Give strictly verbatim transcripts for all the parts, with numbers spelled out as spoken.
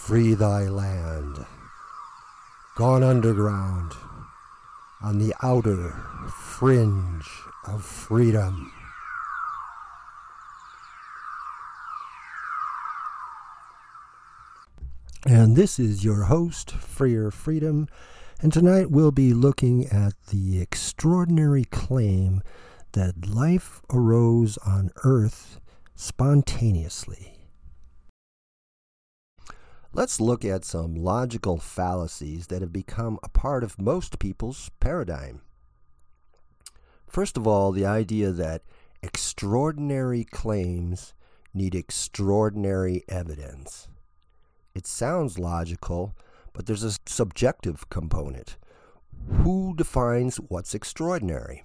free thy land, gone underground on the outer fringe of freedom. And this is your host, Freer Freedom, and tonight we'll be looking at the extraordinary claim that life arose on Earth spontaneously. Let's look at some logical fallacies that have become a part of most people's paradigm. First of all, the idea that extraordinary claims need extraordinary evidence. It sounds logical, but there's a subjective component. Who defines what's extraordinary?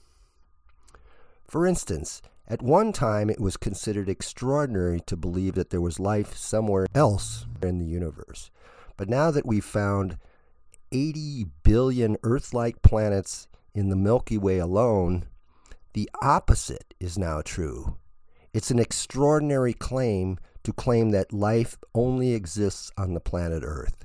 For instance, at one time it was considered extraordinary to believe that there was life somewhere else in the universe. But now that we've found eighty billion Earth-like planets in the Milky Way alone, the opposite is now true. It's an extraordinary claim to claim that life only exists on the planet Earth.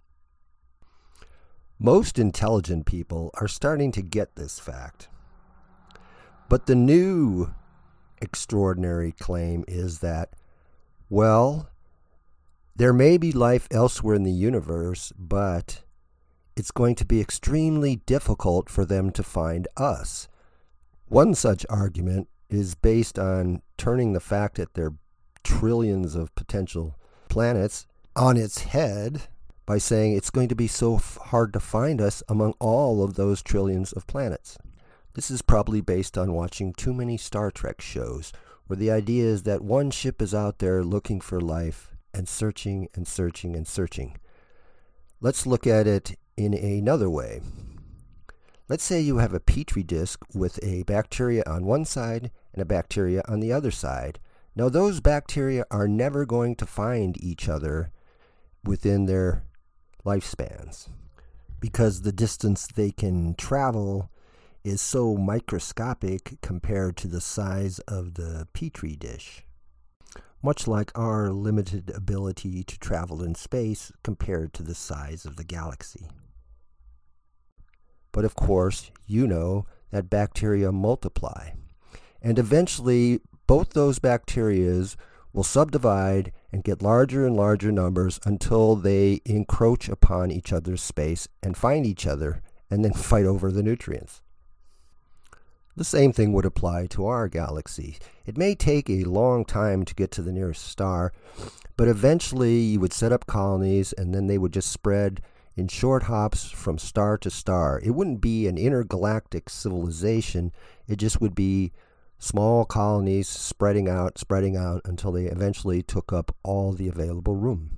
Most intelligent people are starting to get this fact. But the new extraordinary claim is that, well, there may be life elsewhere in the universe, but it's going to be extremely difficult for them to find us. One such argument is based on turning the fact that there are trillions of potential planets on its head by saying it's going to be so f- hard to find us among all of those trillions of planets. This is probably based on watching too many Star Trek shows, where the idea is that one ship is out there looking for life and searching and searching and searching. Let's look at it in another way. Let's say you have a petri dish with a bacteria on one side and a bacteria on the other side. Now, those bacteria are never going to find each other within their lifespans because the distance they can travel is so microscopic compared to the size of the petri dish, much like our limited ability to travel in space compared to the size of the galaxy. But of course, you know that bacteria multiply, and eventually both those bacteria will subdivide and get larger and larger numbers until they encroach upon each other's space and find each other and then fight over the nutrients. The same thing would apply to our galaxy. It may take a long time to get to the nearest star, but eventually you would set up colonies and then they would just spread in short hops from star to star. It wouldn't be an intergalactic civilization. It just would be small colonies spreading out, spreading out until they eventually took up all the available room.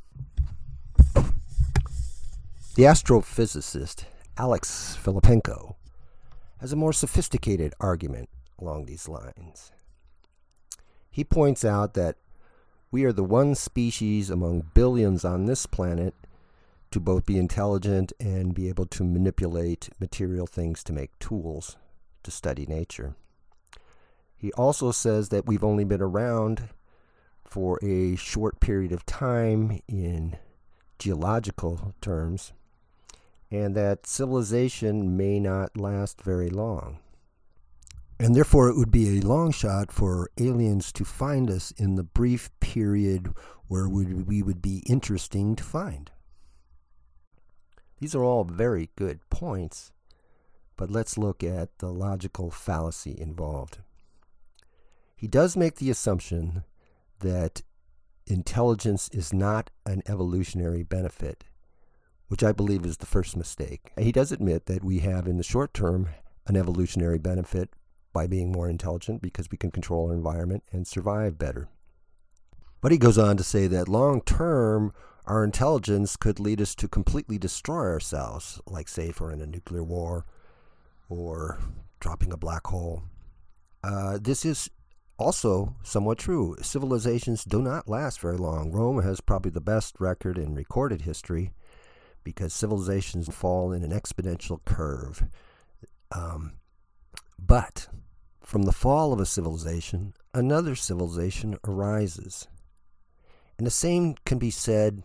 The astrophysicist Alex Filippenko has a more sophisticated argument along these lines. He points out that we are the one species among billions on this planet to both be intelligent and be able to manipulate material things to make tools to study nature. He also says that we've only been around for a short period of time in geological terms, and that civilization may not last very long. And therefore it would be a long shot for aliens to find us in the brief period where we would be interesting to find. These are all very good points, but let's look at the logical fallacy involved. He does make the assumption that intelligence is not an evolutionary benefit, which I believe is the first mistake. He does admit that we have, in the short term, an evolutionary benefit by being more intelligent because we can control our environment and survive better. But he goes on to say that long term, our intelligence could lead us to completely destroy ourselves, like say if we're in a nuclear war or dropping a black hole. Uh, this is also somewhat true. Civilizations do not last very long. Rome has probably the best record in recorded history because civilizations fall in an exponential curve. Um, but from the fall of a civilization, another civilization arises. And the same can be said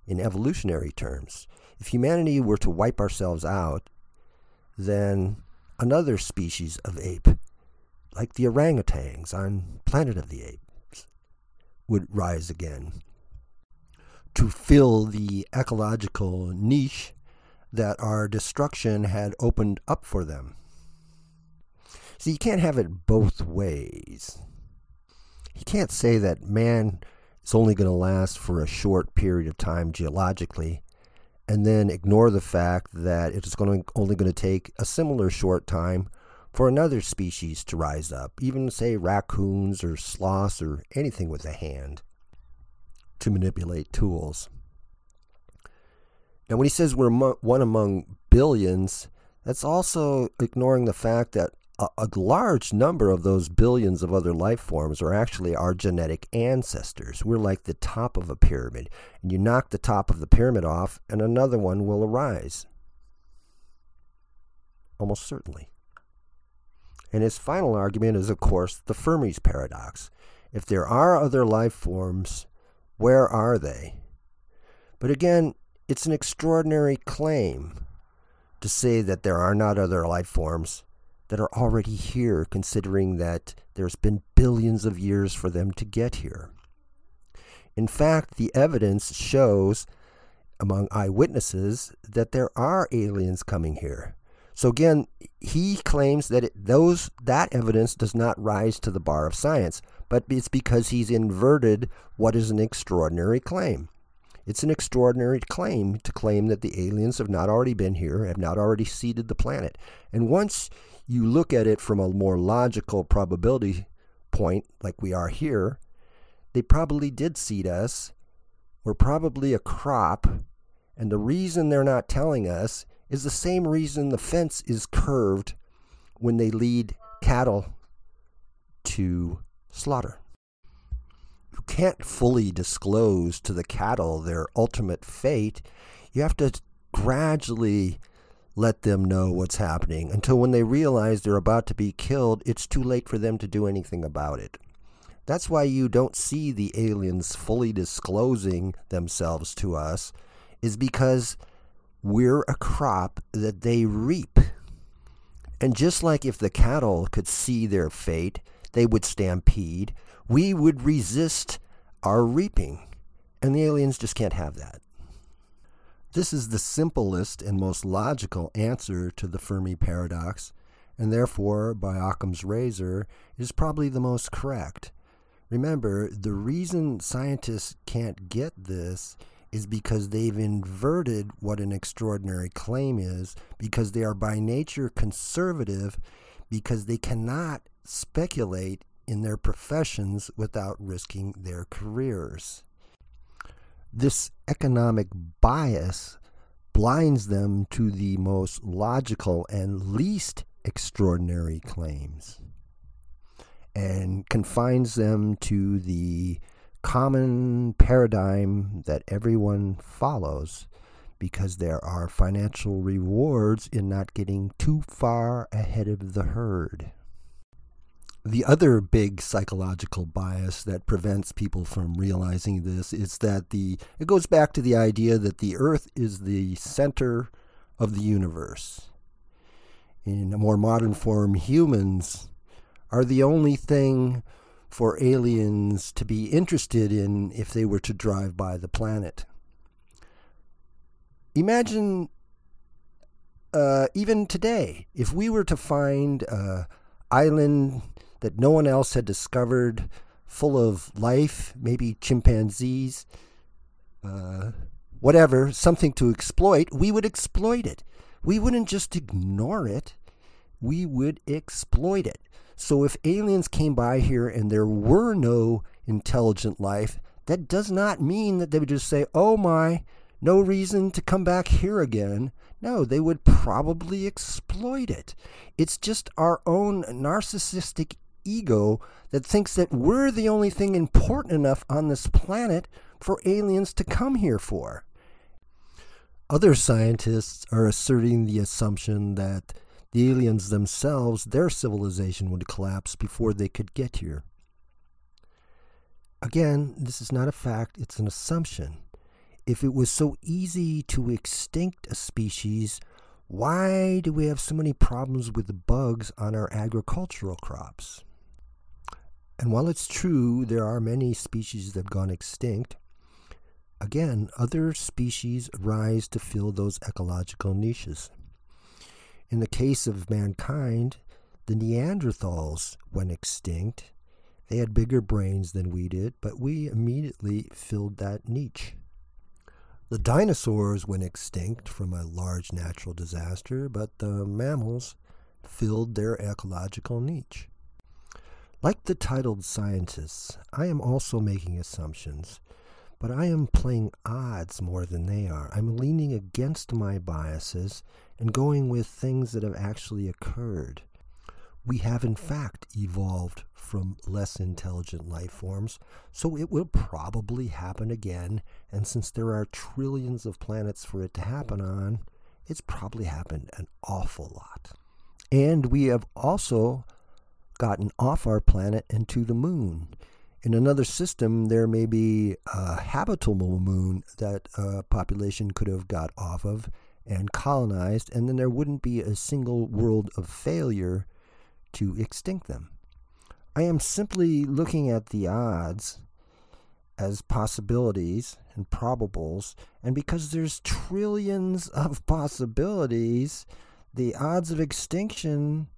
in evolutionary terms. If humanity were to wipe ourselves out, then another species of ape, like the orangutans on Planet of the Apes, would rise again to fill the ecological niche that our destruction had opened up for them. So you can't have it both ways. You can't say that man is only going to last for a short period of time geologically and then ignore the fact that it is going to, only going to take a similar short time for another species to rise up, even say raccoons or sloths or anything with a hand to manipulate tools. Now, when he says we're mo- one among billions, that's also ignoring the fact that a, a large number of those billions of other life forms are actually our genetic ancestors. We're like the top of a pyramid, and you knock the top of the pyramid off, and another one will arise. Almost certainly. And his final argument is, of course, the Fermi's paradox. If there are other life forms, where are they? But again, it's an extraordinary claim to say that there are not other life forms that are already here, considering that there's been billions of years for them to get here. In fact, the evidence shows among eyewitnesses that there are aliens coming here. So again, he claims that it, those that evidence does not rise to the bar of science, but it's because he's inverted what is an extraordinary claim. It's an extraordinary claim to claim that the aliens have not already been here, have not already seeded the planet. And once you look at it from a more logical probability point, like we are here, they probably did seed us. We're probably a crop. And the reason they're not telling us is the same reason the fence is curved when they lead cattle to slaughter. You can't fully disclose to the cattle their ultimate fate. You have to gradually let them know what's happening until when they realize they're about to be killed, it's too late for them to do anything about it. That's why you don't see the aliens fully disclosing themselves to us, is because we're a crop that they reap. And just like if the cattle could see their fate, they would stampede, we would resist our reaping. And the aliens just can't have that. This is the simplest and most logical answer to the Fermi paradox, and therefore, by Occam's razor, is probably the most correct. Remember, the reason scientists can't get this is because they've inverted what an extraordinary claim is, because they are by nature conservative, because they cannot speculate in their professions without risking their careers. This economic bias blinds them to the most logical and least extraordinary claims and confines them to the common paradigm that everyone follows, because there are financial rewards in not getting too far ahead of the herd. The other big psychological bias that prevents people from realizing this is that the it goes back to the idea that the Earth is the center of the universe. In a more modern form, humans are the only thing for aliens to be interested in if they were to drive by the planet. Imagine, uh, even today, if we were to find an island that no one else had discovered, full of life, maybe chimpanzees, uh, whatever, something to exploit, we would exploit it. We wouldn't just ignore it. We would exploit it. So if aliens came by here and there were no intelligent life, that does not mean that they would just say, oh my, no reason to come back here again. No, they would probably exploit it. It's just our own narcissistic ego that thinks that we're the only thing important enough on this planet for aliens to come here for. Other scientists are asserting the assumption that the aliens themselves, their civilization would collapse before they could get here. Again, this is not a fact, it's an assumption. if it was so easy to extinct a species, why do we have so many problems with the bugs on our agricultural crops? And while it's true there are many species that have gone extinct, again, other species rise to fill those ecological niches. In the case of mankind, the Neanderthals went extinct. They had bigger brains than we did, but we immediately filled that niche. The dinosaurs went extinct from a large natural disaster, but the mammals filled their ecological niche. Like the titled scientists, I am also making assumptions, but I am playing odds more than they are. I'm leaning against my biases and going with things that have actually occurred. We have in fact evolved from less intelligent life forms, so it will probably happen again, and since there are trillions of planets for it to happen on, it's probably happened an awful lot. And we have also gotten off our planet and to the moon. In another system, there may be a habitable moon that a population could have got off of and colonized, and then there wouldn't be a single world of failure to extinct them. I am simply looking at the odds as possibilities and probables, and because there's trillions of possibilities, the odds of extinction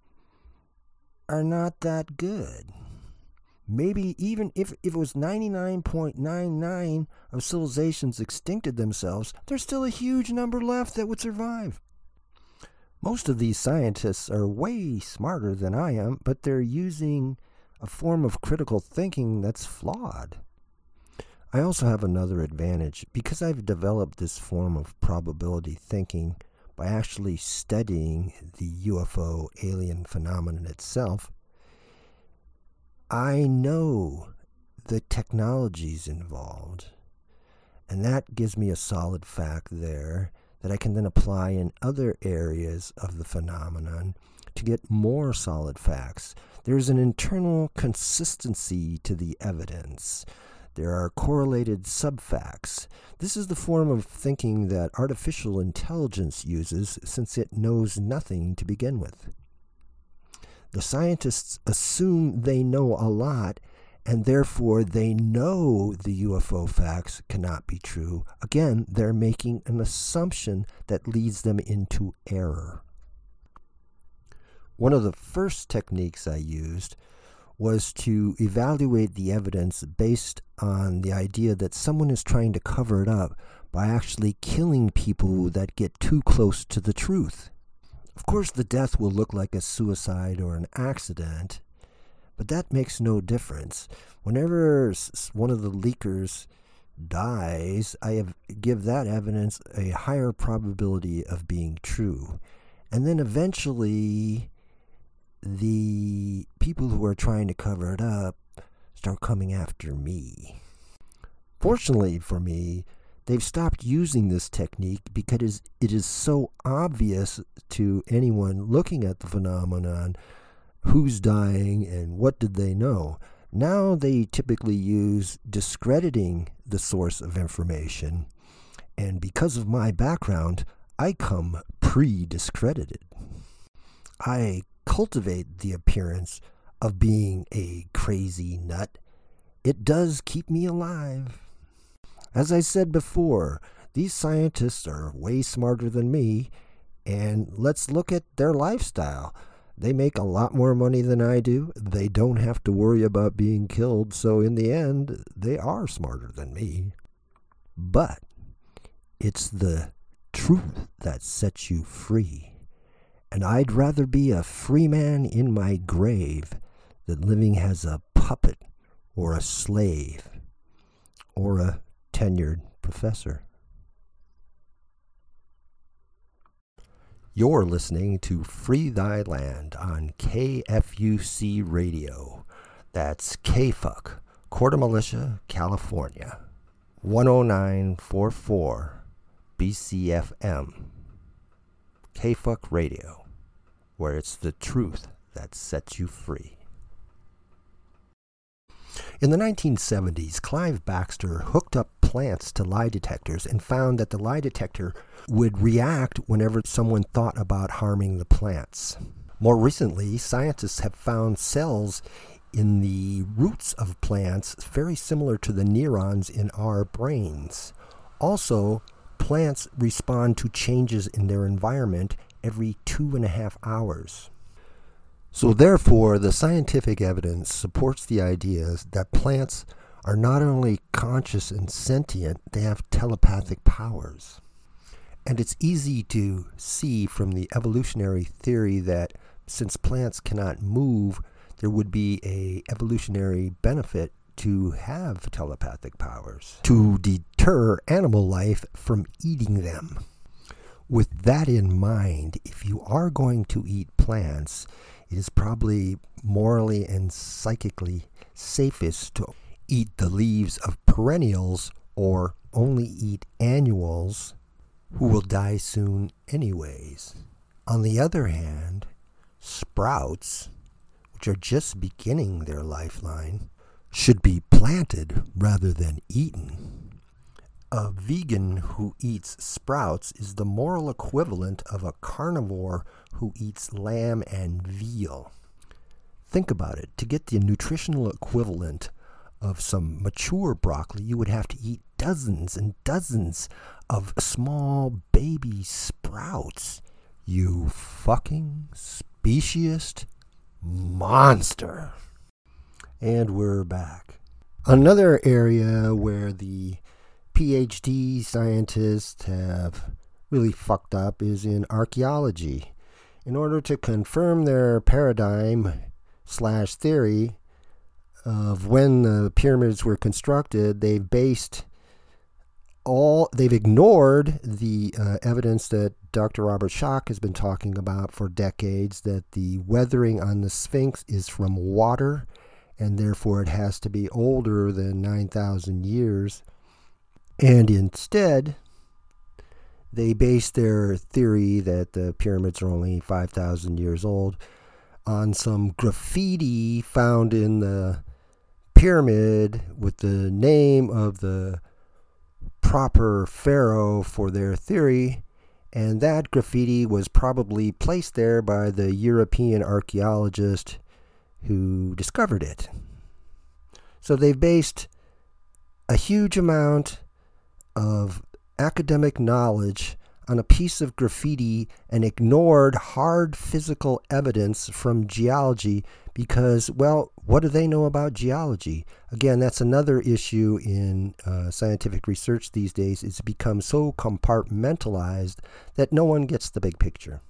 are not that good. Maybe even if, if it was ninety-nine point nine nine of civilizations extincted themselves, there's still a huge number left that would survive. Most of these scientists are way smarter than I am, but they're using a form of critical thinking that's flawed. I also have another advantage. Because I've developed this form of probability thinking by actually studying the U F O alien phenomenon itself, I know the technologies involved, and that gives me a solid fact there that I can then apply in other areas of the phenomenon to get more solid facts. There's an internal consistency to the evidence. There are correlated subfacts. This is the form of thinking that artificial intelligence uses since it knows nothing to begin with. The scientists assume they know a lot, and therefore they know the U F O facts cannot be true. Again, they're making an assumption that leads them into error. One of the first techniques I used was to evaluate the evidence based on the idea that someone is trying to cover it up by actually killing people that get too close to the truth. Of course, the death will look like a suicide or an accident, but that makes no difference. Whenever one of the leakers dies, I have, give that evidence a higher probability of being true. And then eventually, the people who are trying to cover it up start coming after me. Fortunately for me, they've stopped using this technique because it is so obvious to anyone looking at the phenomenon who's dying and what did they know. Now they typically use discrediting the source of information, and because of my background, I come pre-discredited. I cultivate the appearance of being a crazy nut. It does keep me alive. As I said before, these scientists are way smarter than me, and let's look at their lifestyle. They make a lot more money than I do. They don't have to worry about being killed, so in the end, they are smarter than me. But it's the truth that sets you free. And I'd rather be a free man in my grave than living as a puppet or a slave or a tenured professor. You're listening to Free Thy Land on K F U C Radio. That's K-Fuck, Corte Militia, California. one oh nine point four four B C F M. K-Fuck Radio, where it's the truth that sets you free. In the nineteen seventies, Clive Baxter hooked up plants to lie detectors and found that the lie detector would react whenever someone thought about harming the plants. More recently, scientists have found cells in the roots of plants very similar to the neurons in our brains. Also, plants respond to changes in their environment every two and a half hours. So therefore, the scientific evidence supports the idea that plants are not only conscious and sentient, they have telepathic powers. And it's easy to see from the evolutionary theory that since plants cannot move, there would be a evolutionary benefit to have telepathic powers to deter animal life from eating them. With that in mind, if you are going to eat plants, it is probably morally and psychically safest to eat the leaves of perennials or only eat annuals who will die soon anyways. On the other hand, sprouts, which are just beginning their lifeline, should be planted rather than eaten. A vegan who eats sprouts is the moral equivalent of a carnivore who eats lamb and veal. Think about it. To get the nutritional equivalent of some mature broccoli, you would have to eat dozens and dozens of small baby sprouts. You fucking speciest monster. And we're back. Another area where the PhD scientists have really fucked up is in archaeology. In order to confirm their paradigm slash theory of when the pyramids were constructed, they've based all, they've ignored the uh, evidence that Doctor Robert Schoch has been talking about for decades, that the weathering on the Sphinx is from water, and therefore it has to be older than nine thousand years. And instead, they base their theory that the pyramids are only five thousand years old on some graffiti found in the pyramid with the name of the proper pharaoh for their theory. And that graffiti was probably placed there by the European archaeologist who discovered it. So they've based a huge amount of academic knowledge on a piece of graffiti and ignored hard physical evidence from geology because, well, what do they know about geology? Again, that's another issue in uh, scientific research these days. It's become so compartmentalized that no one gets the big picture.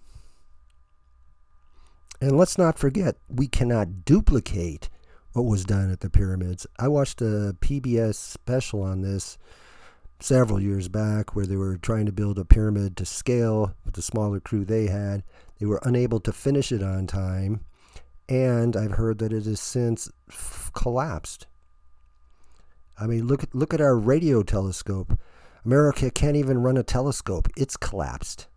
And let's not forget, we cannot duplicate what was done at the pyramids. I watched a P B S special on this several years back where they were trying to build a pyramid to scale with the smaller crew they had. They were unable to finish it on time, and I've heard that it has since f- collapsed. I mean, look at look at our radio telescope. America can't even run a telescope. It's collapsed.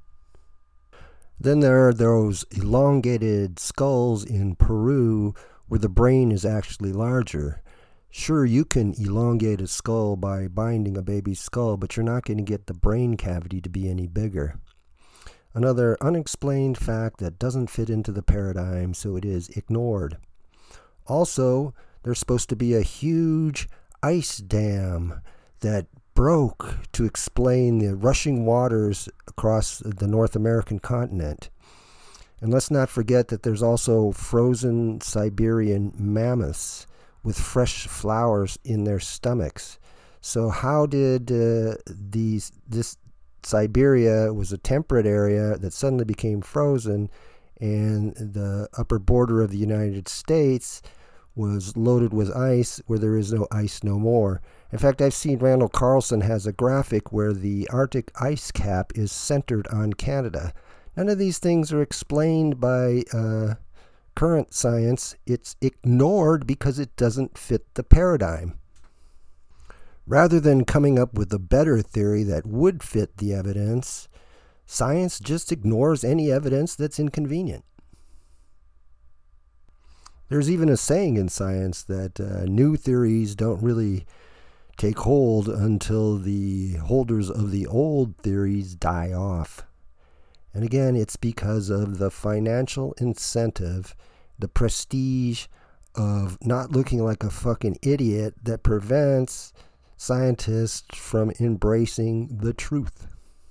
Then there are those elongated skulls in Peru where the brain is actually larger. Sure, you can elongate a skull by binding a baby's skull, but you're not going to get the brain cavity to be any bigger. Another unexplained fact that doesn't fit into the paradigm, so it is ignored. Also, there's supposed to be a huge ice dam that broke to explain the rushing waters across the North American continent. And let's not forget that there's also frozen Siberian mammoths with fresh flowers in their stomachs. So how did uh, these this Siberia was a temperate area that suddenly became frozen, and the upper border of the United States was loaded with ice where there is no ice no more? In fact, I've seen Randall Carlson has a graphic where the Arctic ice cap is centered on Canada. None of these things are explained by uh, current science. It's ignored because it doesn't fit the paradigm. Rather than coming up with a better theory that would fit the evidence, science just ignores any evidence that's inconvenient. There's even a saying in science that uh, new theories don't really take hold until the holders of the old theories die off. And again, it's because of the financial incentive, the prestige of not looking like a fucking idiot that prevents scientists from embracing the truth.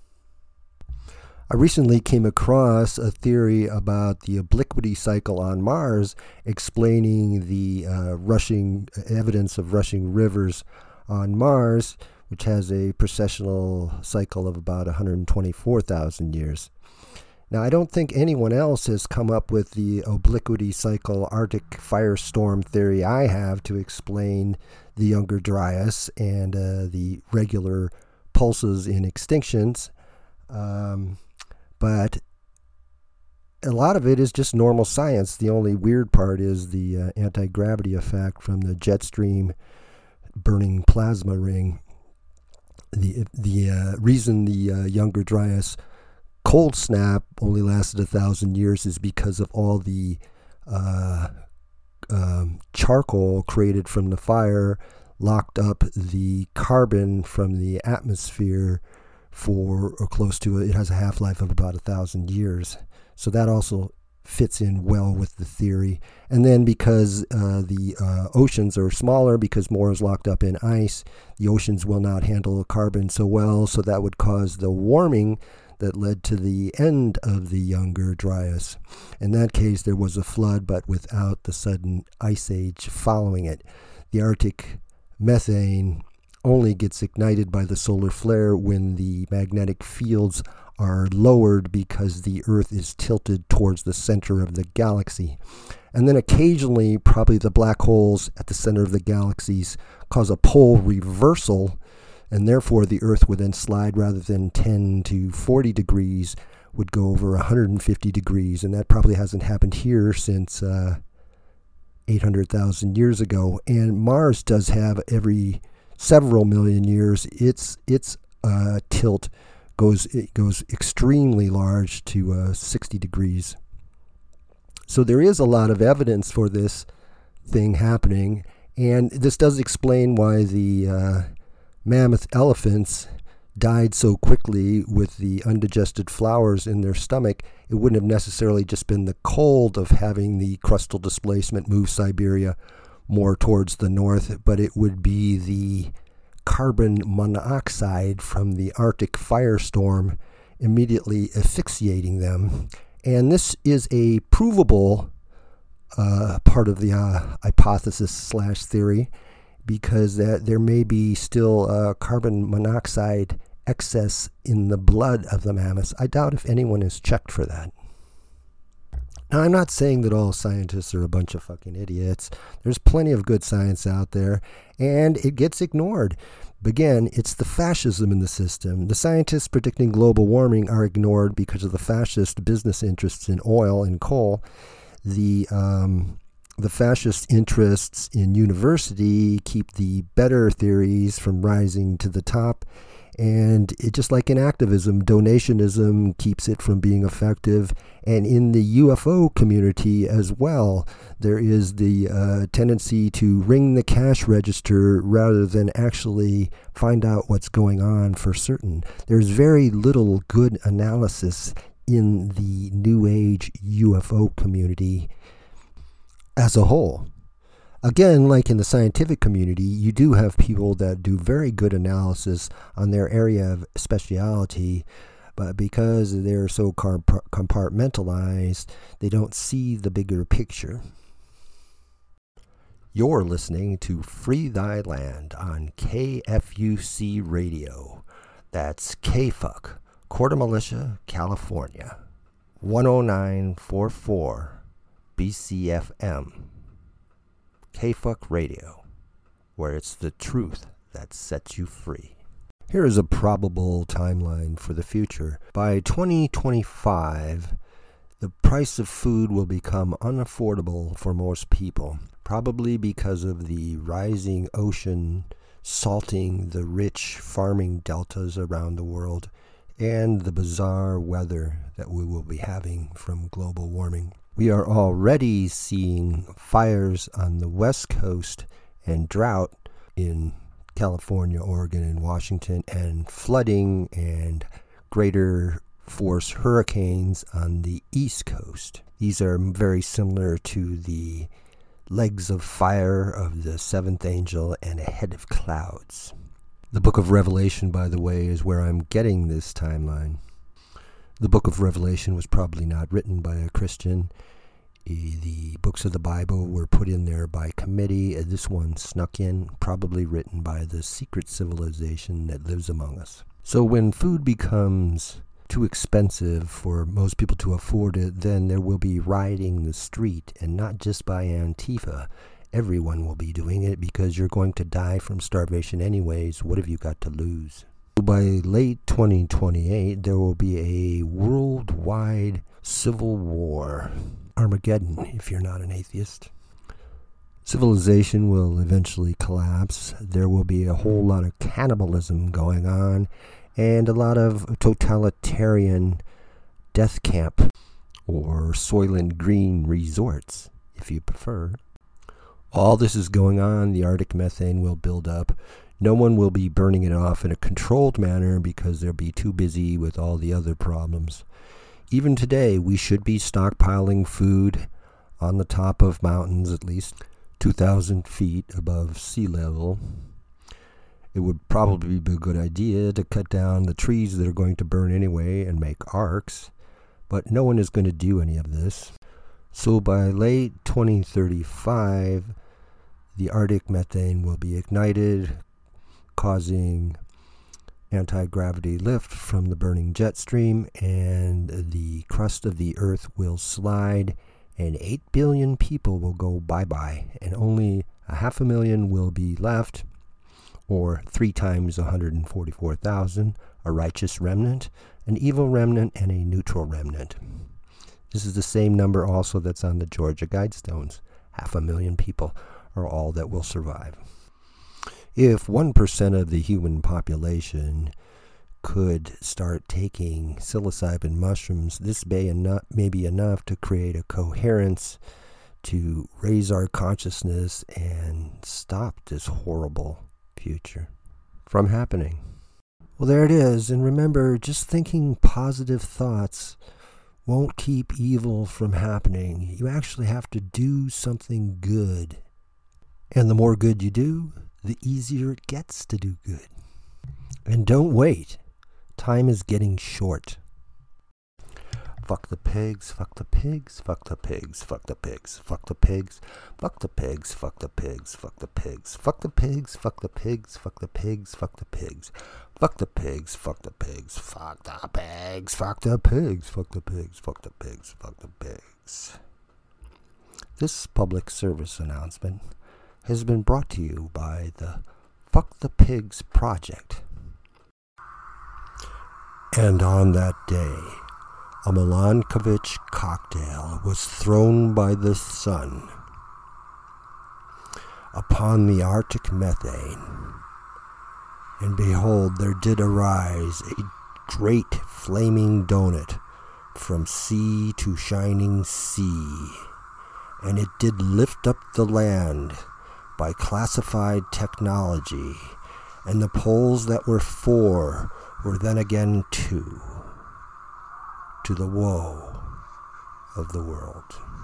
I recently came across a theory about the obliquity cycle on Mars, explaining the uh, rushing evidence of rushing rivers on Mars, which has a precessional cycle of about one hundred twenty-four thousand years. Now, I don't think anyone else has come up with the obliquity cycle Arctic firestorm theory I have to explain the Younger Dryas and uh, the regular pulses in extinctions. Um, but a lot of it is just normal science. The only weird part is the uh, anti-gravity effect from the jet stream burning plasma ring. The, the uh, reason the uh, Younger Dryas cold snap only lasted a thousand years is because of all the uh, um, charcoal created from the fire locked up the carbon from the atmosphere for or close to it. It has a half-life of about a thousand years. So that also fits in well with the theory. And then because uh, the uh, oceans are smaller, because more is locked up in ice, the oceans will not handle carbon so well, so that would cause the warming that led to the end of the Younger Dryas. In that case, there was a flood, but without the sudden ice age following it. The Arctic methane only gets ignited by the solar flare when the magnetic fields are lowered because the Earth is tilted towards the center of the galaxy. And then occasionally, probably the black holes at the center of the galaxies cause a pole reversal, and therefore the Earth would then slide rather than ten to forty degrees, would go over one hundred fifty degrees, and that probably hasn't happened here since uh, eight hundred thousand years ago. And Mars does have every several million years, its its uh, tilt goes it goes extremely large to uh, sixty degrees. So there is a lot of evidence for this thing happening, and this does explain why the uh, mammoth elephants died so quickly with the undigested flowers in their stomach. It wouldn't have necessarily just been the cold of having the crustal displacement move Siberia more towards the north, but it would be the carbon monoxide from the Arctic firestorm immediately asphyxiating them. And this is a provable uh, part of the uh, hypothesis slash theory, because uh, there may be still uh, carbon monoxide excess in the blood of the mammoths. I doubt if anyone is checked for that. Now, I'm not saying that all scientists are a bunch of fucking idiots. There's plenty of good science out there, and it gets ignored. Again, it's the fascism in the system. The scientists predicting global warming are ignored because of the fascist business interests in oil and coal. The um, the fascist interests in university keep the better theories from rising to the top. And it, just like in activism, donationism keeps it from being effective. And in the U F O community as well, there is the uh, tendency to ring the cash register rather than actually find out what's going on for certain. There's very little good analysis in the New Age U F O community as a whole. Again, like in the scientific community, you do have people that do very good analysis on their area of specialty, but because they're so compartmentalized, they don't see the bigger picture. You're listening to Free Thy Land on K F U C Radio. That's K-Fuck, Quarter Militia, California. one oh nine point four four B C F M. K-Fuck Radio, where it's the truth that sets you free. Here is a probable timeline for the future. By twenty twenty-five, the price of food will become unaffordable for most people, probably because of the rising ocean salting the rich farming deltas around the world and the bizarre weather that we will be having from global warming. We are already seeing fires on the West Coast and drought in California, Oregon, and Washington, and flooding and greater force hurricanes on the East Coast. These are very similar to the legs of fire of the seventh angel and a head of clouds. The book of Revelation, by the way, is where I'm getting this timeline. The book of Revelation was probably not written by a Christian. The books of the Bible were put in there by committee. This one snuck in, probably written by the secret civilization that lives among us. So when food becomes too expensive for most people to afford it, then there will be rioting the street, and not just by Antifa. Everyone will be doing it because you're going to die from starvation anyways. What have you got to lose? By late twenty twenty-eight, there will be a worldwide civil war. Armageddon, if you're not an atheist. Civilization will eventually collapse. There will be a whole lot of cannibalism going on, and a lot of totalitarian death camp or Soylent Green resorts, if you prefer. All this is going on. The Arctic methane will build up. No one will be burning it off in a controlled manner because they'll be too busy with all the other problems. Even today, we should be stockpiling food on the top of mountains, at least two thousand feet above sea level. It would probably be a good idea to cut down the trees that are going to burn anyway and make arcs, but no one is going to do any of this. So by late twenty thirty-five, the Arctic methane will be ignited, causing anti-gravity lift from the burning jet stream, and the crust of the earth will slide, and eight billion people will go bye-bye, and only a half a million will be left, or three times one hundred forty-four thousand, a righteous remnant, an evil remnant, and a neutral remnant. This is the same number also that's on the Georgia Guidestones. Half a million people are all that will survive. If one percent of the human population could start taking psilocybin mushrooms, this may, enough, may be enough to create a coherence to raise our consciousness and stop this horrible future from happening. Well, there it is. And remember, just thinking positive thoughts won't keep evil from happening. You actually have to do something good. And the more good you do, the easier it gets to do good. And don't wait. Time is getting short. Fuck the pigs, fuck the pigs, fuck the pigs, fuck the pigs, fuck the pigs, fuck the pigs, fuck the pigs, fuck the pigs, fuck the pigs, fuck the pigs, fuck the pigs, fuck the pigs, fuck the pigs, fuck the pigs, fuck the pigs, fuck the pigs, fuck the pigs, fuck the pigs, fuck the pigs. This public service announcement has been brought to you by the Fuck the Pigs Project. And on that day, a Milankovitch cocktail was thrown by the sun upon the Arctic methane, and behold, there did arise a great flaming donut from sea to shining sea, and it did lift up the land by classified technology, and the poles that were four were then again two, to the woe of the world.